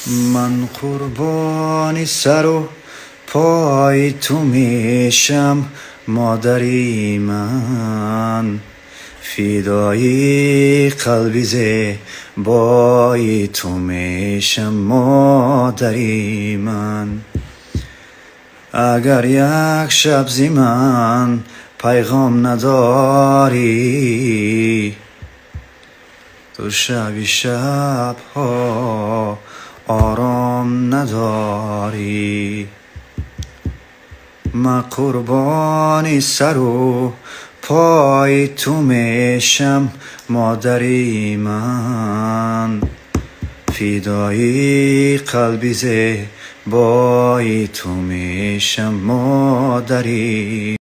من قربانی سر و پای تو میشم مادری من، فدای قلبی زیبای تو میشم مادری من. اگر یک شب زی من پیغام نداری، تو شبی شبها آرام نداری. من قربانی سر و پای تو میشم مادری من، فدای قلبی زیبای تو میشم مادری